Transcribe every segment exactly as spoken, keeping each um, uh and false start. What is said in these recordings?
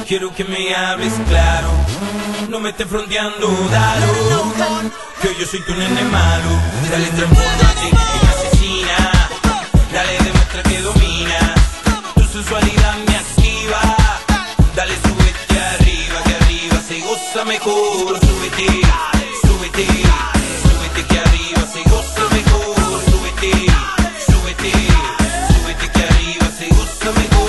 Quiero que me hables claro, no me estés fronteando, dalo, que yo soy tu nene malo. Dale, transfórmate en asesina, dale, demuestra que domina. Tu sensualidad me activa, dale, súbete arriba, que arriba se goza mejor. Súbete, súbete, súbete que arriba se goza mejor. Súbete, súbete, súbete que arriba se goza mejor.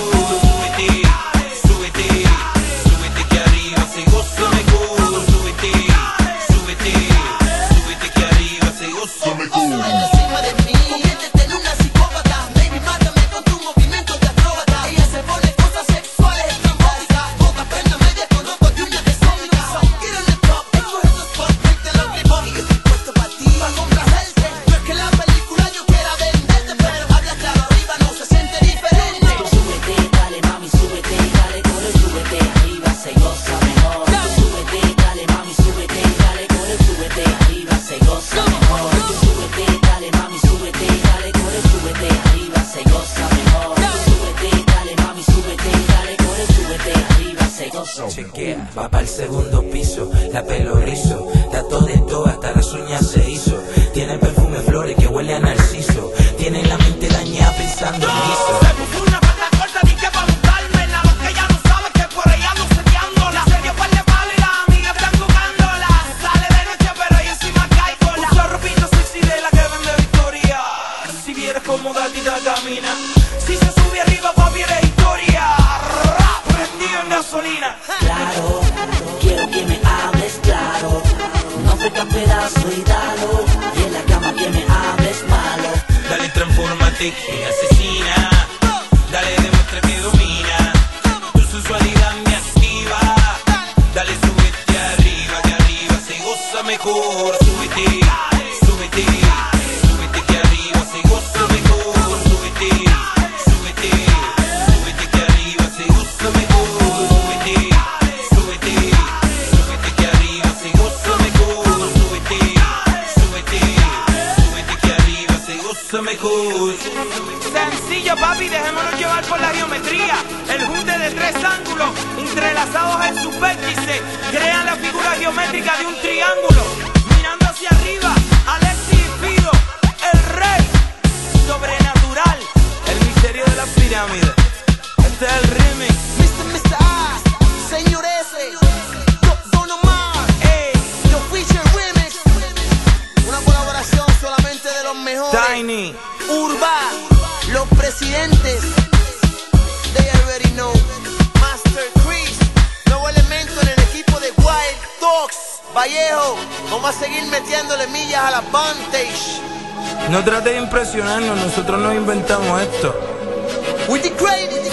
Chequea, va para el segundo piso, la pelo rizo, tato de todo, hasta las uñas se hizo. Tiene perfume flores que huele a narciso, tiene la mente dañada pensando en eso. Se puso una falda corta, ni que pa' buscármela, lo que ella no sabe que por ella ando seteándola. Se dio par de palos y las amigas están jugándola. Sale de noche pero ella encima caigola. Usa ropita sexy de la que vende Victoria. Si vieras como gatita camina, si se sube arriba papi eres historia. Prendido en gasolina. Claro, quiero que me hables claro, no freca pedazo y dalo, y en la cama que me hables malo. Dale, transfórmate en asesina, dale, demuestra que domina. Tu sensualidad me activa, dale, súbete arriba, que arriba se goza mejor. Súbete, súbete, súbete que arriba se goza mejor. Súbete, súbete, súbete que arriba se goza mejor. Súbete, súbete, súbete que arriba se goza mejor. Súbete, súbete, súbete que arriba se goza mejor. Sencillo papi, dejémonos llevar por la geometría. El junte de tres ángulos entrelazados en sus vértices crean la figura geométrica de un triángulo. Mirando hacia arriba, Alexis y Fido, el rey sobrenatural, el misterio de la pirámide. Este es el remix. mister mister A, Señor S, Don- Don Omar, Ey, The Feature Remix. Una colaboración solamente de los mejores. Tiny. Urba, los presidentes. They already know. Master Chris, nuevo elemento en el equipo de Wild Dogs. Vallejo, vamos a seguir metiéndole millas a la Vantage. No trate de impresionarnos, nosotros nos inventamos esto. With the great